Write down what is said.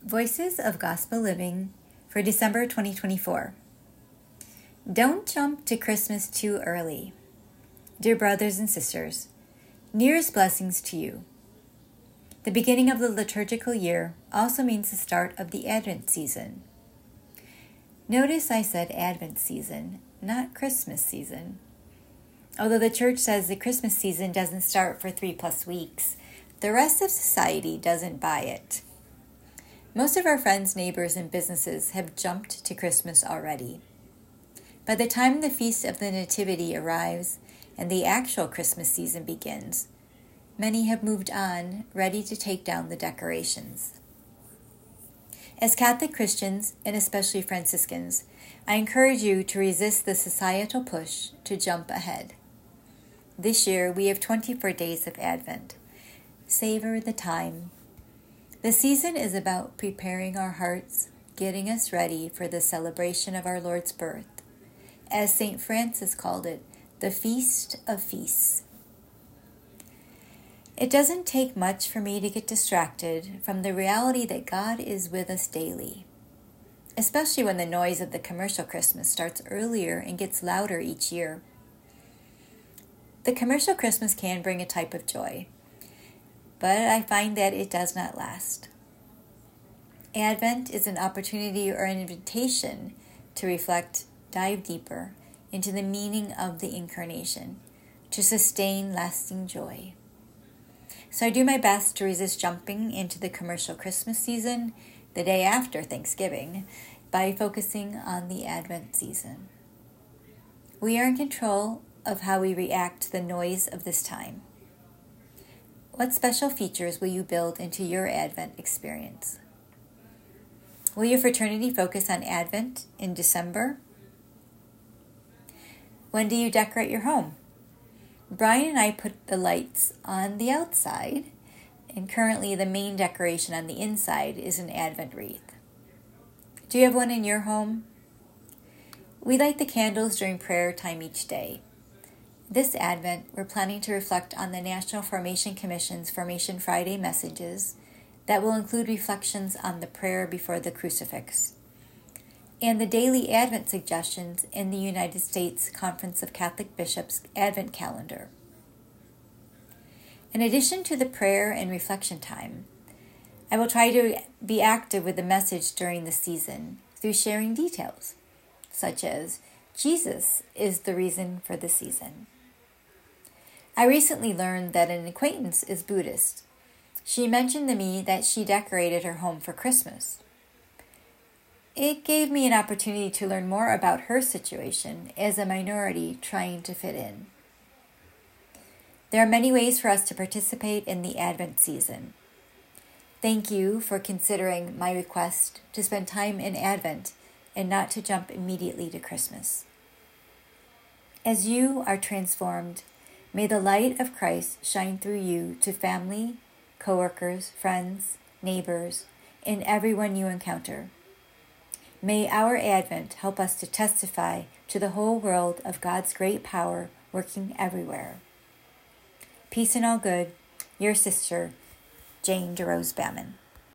Voices of Gospel Living for December 2024. Don't jump to Christmas too early. Dear brothers and sisters, New Year's blessings to you. The beginning of the liturgical year also means the start of the Advent season. Notice I said Advent season, not Christmas season. Although the church says the Christmas season doesn't start for 3+ weeks, the rest of society doesn't buy it. Most of our friends, neighbors, and businesses have jumped to Christmas already. By the time the Feast of the Nativity arrives and the actual Christmas season begins, many have moved on, ready to take down the decorations. As Catholic Christians, and especially Franciscans, I encourage you to resist the societal push to jump ahead. This year, we have 24 days of Advent. Savor the time. The season is about preparing our hearts, getting us ready for the celebration of our Lord's birth. As St. Francis called it, the Feast of Feasts. It doesn't take much for me to get distracted from the reality that God is with us daily, especially when the noise of the commercial Christmas starts earlier and gets louder each year. The commercial Christmas can bring a type of joy, but I find that it does not last. Advent is an opportunity or an invitation to reflect, dive deeper into the meaning of the Incarnation, to sustain lasting joy. So I do my best to resist jumping into the commercial Christmas season the day after Thanksgiving by focusing on the Advent season. We are in control of how we react to the noise of this time. What special features will you build into your Advent experience? Will your fraternity focus on Advent in December? When do you decorate your home? Brian and I put the lights on the outside, and currently the main decoration on the inside is an Advent wreath. Do you have one in your home? We light the candles during prayer time each day. This Advent, we're planning to reflect on the National Formation Commission's Formation Friday messages that will include reflections on the prayer before the crucifix and the daily Advent suggestions in the United States Conference of Catholic Bishops' Advent calendar. In addition to the prayer and reflection time, I will try to be active with the message during the season through sharing details, such as Jesus is the reason for the season. I recently learned that an acquaintance is Buddhist. She mentioned to me that she decorated her home for Christmas. It gave me an opportunity to learn more about her situation as a minority trying to fit in. There are many ways for us to participate in the Advent season. Thank you for considering my request to spend time in Advent and not to jump immediately to Christmas. As you are transformed, may the light of Christ shine through you to family, coworkers, friends, neighbors, and everyone you encounter. May our Advent help us to testify to the whole world of God's great power working everywhere. Peace and all good, your sister, Jane DeRose Bamman.